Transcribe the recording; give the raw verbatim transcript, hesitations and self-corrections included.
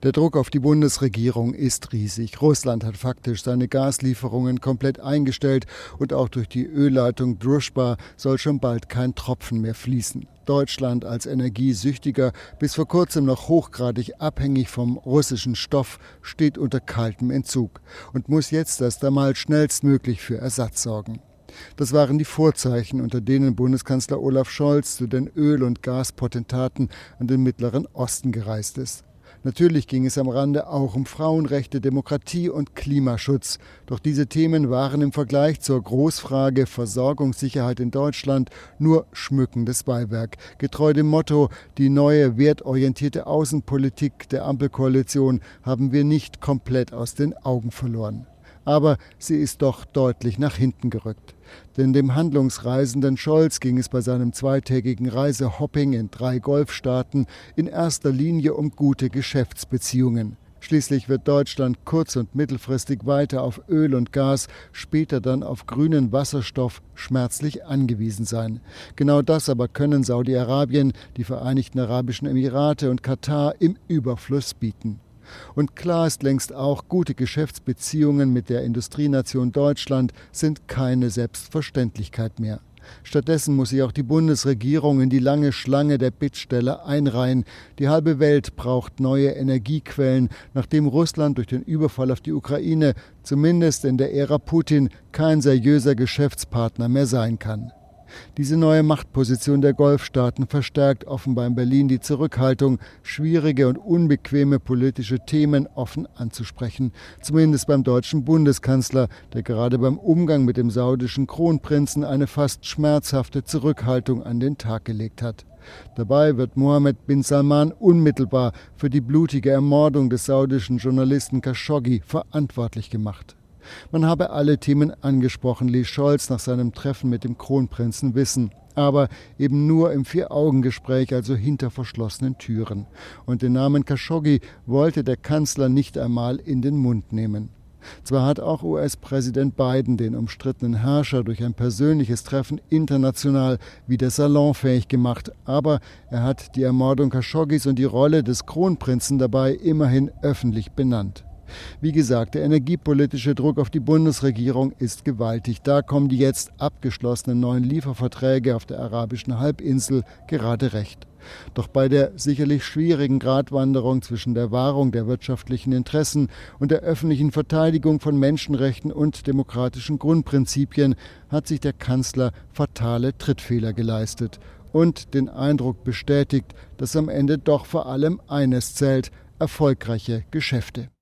Der Druck auf die Bundesregierung ist riesig. Russland hat faktisch seine Gaslieferungen komplett eingestellt und auch durch die Ölleitung Družba soll schon bald kein Tropfen mehr fließen. Deutschland als energiesüchtiger, bis vor kurzem noch hochgradig abhängig vom russischen Stoff, steht unter kaltem Entzug und muss jetzt erst einmal schnellstmöglich für Ersatz sorgen. Das waren die Vorzeichen, unter denen Bundeskanzler Olaf Scholz zu den Öl- und Gaspotentaten an den Mittleren Osten gereist ist. Natürlich ging es am Rande auch um Frauenrechte, Demokratie und Klimaschutz. Doch diese Themen waren im Vergleich zur Großfrage Versorgungssicherheit in Deutschland nur schmückendes Beiwerk. Getreu dem Motto, die neue wertorientierte Außenpolitik der Ampelkoalition haben wir nicht komplett aus den Augen verloren. Aber sie ist doch deutlich nach hinten gerückt. Denn dem handlungsreisenden Scholz ging es bei seinem zweitägigen Reisehopping in drei Golfstaaten in erster Linie um gute Geschäftsbeziehungen. Schließlich wird Deutschland kurz- und mittelfristig weiter auf Öl und Gas, später dann auf grünen Wasserstoff schmerzlich angewiesen sein. Genau das aber können Saudi-Arabien, die Vereinigten Arabischen Emirate und Katar im Überfluss bieten. Und klar ist längst auch, gute Geschäftsbeziehungen mit der Industrienation Deutschland sind keine Selbstverständlichkeit mehr. Stattdessen muss sich auch die Bundesregierung in die lange Schlange der Bittsteller einreihen. Die halbe Welt braucht neue Energiequellen, nachdem Russland durch den Überfall auf die Ukraine, zumindest in der Ära Putin, kein seriöser Geschäftspartner mehr sein kann. Diese neue Machtposition der Golfstaaten verstärkt offenbar in Berlin die Zurückhaltung, schwierige und unbequeme politische Themen offen anzusprechen. Zumindest beim deutschen Bundeskanzler, der gerade beim Umgang mit dem saudischen Kronprinzen eine fast schmerzhafte Zurückhaltung an den Tag gelegt hat. Dabei wird Mohammed bin Salman unmittelbar für die blutige Ermordung des saudischen Journalisten Khashoggi verantwortlich gemacht. Man habe alle Themen angesprochen, ließ Scholz nach seinem Treffen mit dem Kronprinzen wissen. Aber eben nur im Vier-Augen-Gespräch, also hinter verschlossenen Türen. Und den Namen Khashoggi wollte der Kanzler nicht einmal in den Mund nehmen. Zwar hat auch U S-Präsident Biden den umstrittenen Herrscher durch ein persönliches Treffen international wieder salonfähig gemacht, aber er hat die Ermordung Khashoggis und die Rolle des Kronprinzen dabei immerhin öffentlich benannt. Wie gesagt, der energiepolitische Druck auf die Bundesregierung ist gewaltig. Da kommen die jetzt abgeschlossenen neuen Lieferverträge auf der arabischen Halbinsel gerade recht. Doch bei der sicherlich schwierigen Gratwanderung zwischen der Wahrung der wirtschaftlichen Interessen und der öffentlichen Verteidigung von Menschenrechten und demokratischen Grundprinzipien hat sich der Kanzler fatale Trittfehler geleistet und den Eindruck bestätigt, dass am Ende doch vor allem eines zählt: erfolgreiche Geschäfte.